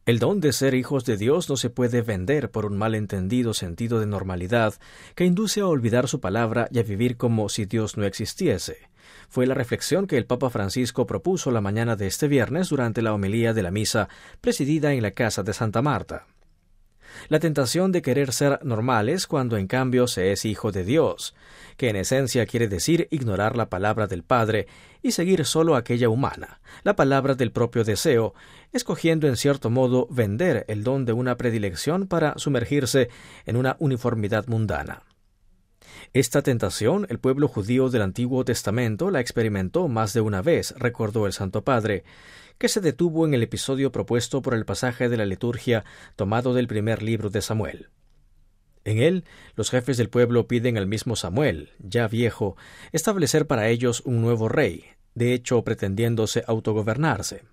El don de ser hijos de Dios no se puede vender por un malentendido sentido de normalidad que induce a olvidar su palabra y a vivir como si Dios no existiese. Fue la reflexión que el Papa Francisco propuso la mañana de este viernes durante la homilía de la misa presidida en la casa de Santa Marta. La tentación de querer ser normales cuando en cambio se es hijo de Dios, que en esencia quiere decir ignorar la palabra del Padre y seguir solo aquella humana, la palabra del propio deseo, escogiendo en cierto modo vender el don de una predilección para sumergirse en una uniformidad mundana. Esta tentación el pueblo judío del Antiguo Testamento la experimentó más de una vez, recordó el Santo Padre, que se detuvo en el episodio propuesto por el pasaje de la liturgia tomado del primer libro de Samuel. En él, los jefes del pueblo piden al mismo Samuel, ya viejo, establecer para ellos un nuevo rey, de hecho pretendiéndose autogobernarse.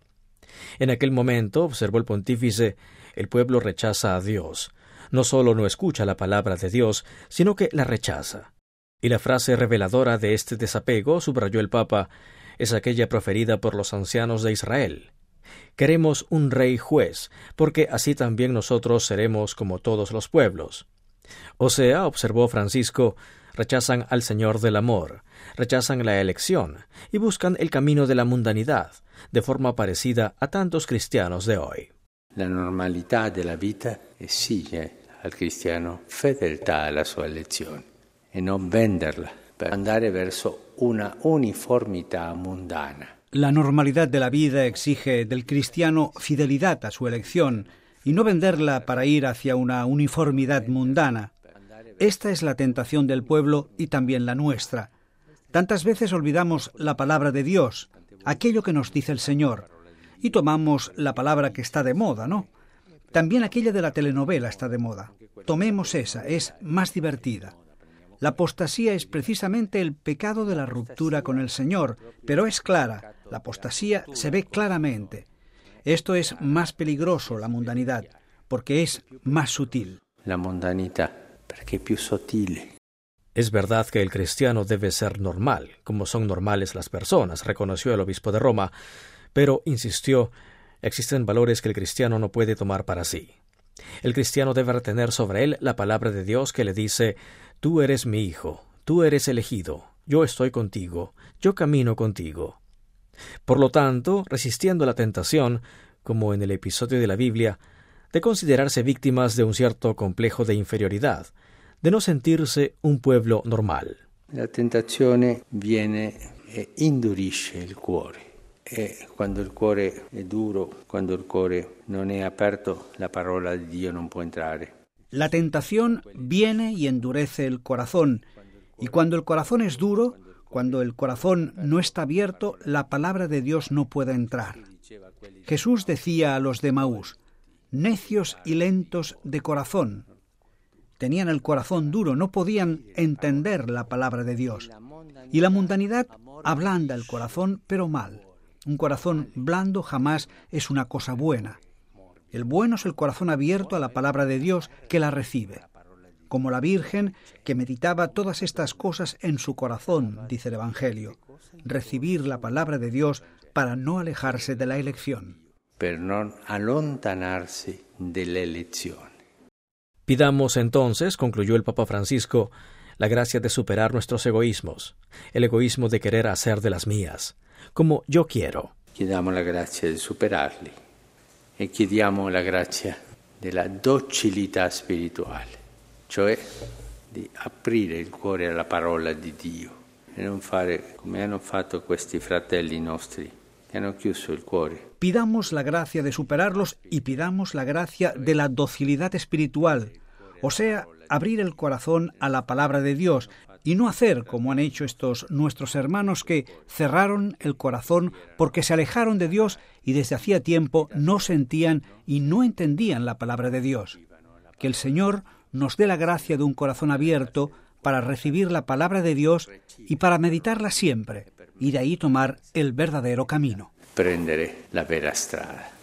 En aquel momento, observó el pontífice, el pueblo rechaza a Dios. No solo no escucha la palabra de Dios, sino que la rechaza. Y la frase reveladora de este desapego, subrayó el Papa, es aquella proferida por los ancianos de Israel. Queremos un rey juez, porque así también nosotros seremos como todos los pueblos. O sea, observó Francisco, rechazan al Señor del amor, rechazan la elección y buscan el camino de la mundanidad, de forma parecida a tantos cristianos de hoy. La normalità della vita esige al cristiano fedeltà alla sua elezione e non venderla per andare verso una uniformità mundana. La normalidad de la vida exige del cristiano fidelidad a su elección y no venderla para ir hacia una uniformidad mundana. Esta es la tentación del pueblo y también la nuestra. Tantas veces olvidamos la palabra de Dios, aquello que nos dice el Señor, y tomamos la palabra que está de moda, ¿no? También aquella de la telenovela está de moda. Tomemos esa, es más divertida. La apostasía es precisamente el pecado de la ruptura con el Señor, pero es clara, la apostasía se ve claramente. Esto es más peligroso, la mundanidad, porque es más sutil. La mundanità, perché è più sottile. Es verdad que el cristiano debe ser normal, como son normales las personas, reconoció el obispo de Roma, pero, insistió, existen valores que el cristiano no puede tomar para sí. El cristiano debe retener sobre él la palabra de Dios que le dice, tú eres mi hijo, tú eres elegido, yo estoy contigo, yo camino contigo. Por lo tanto, resistiendo la tentación, como en el episodio de la Biblia, de considerarse víctimas de un cierto complejo de inferioridad, de no sentirse un pueblo normal. La tentazione viene e indurisce il cuore. E quando il cuore è duro, quando il cuore non è aperto, la parola di Dio non può entrare. La tentación viene y endurece el corazón, y cuando el corazón es duro, cuando el corazón no está abierto, la palabra de Dios no puede entrar. Jesús decía a los de Maús, necios y lentos de corazón. Tenían el corazón duro, no podían entender la palabra de Dios. Y la mundanidad ablanda el corazón, pero mal. Un corazón blando jamás es una cosa buena. El bueno es el corazón abierto a la palabra de Dios que la recibe. Como la Virgen que meditaba todas estas cosas en su corazón, dice el Evangelio. Recibir la palabra de Dios para no alejarse de la elección. Per non allontanarsi dell'elezione. Pidamos entonces, concluyó el Papa Francisco, la gracia de superar nuestros egoísmos, el egoísmo de querer hacer de las mías, como yo quiero. Chiediamo la grazia di superarli e chiediamo la grazia della docilità spirituale, cioè di aprire il cuore alla parola di Dio e non fare come hanno fatto questi fratelli nostri que hanno chiuso el cuore. Pidamos la gracia de superarlos y pidamos la gracia de la docilidad espiritual, o sea, abrir el corazón a la palabra de Dios y no hacer como han hecho estos nuestros hermanos que cerraron el corazón porque se alejaron de Dios y desde hacía tiempo no sentían y no entendían la palabra de Dios. Que el Señor nos dé la gracia de un corazón abierto para recibir la palabra de Dios y para meditarla siempre, y de ahí tomar el verdadero camino. Prendere la vera strada.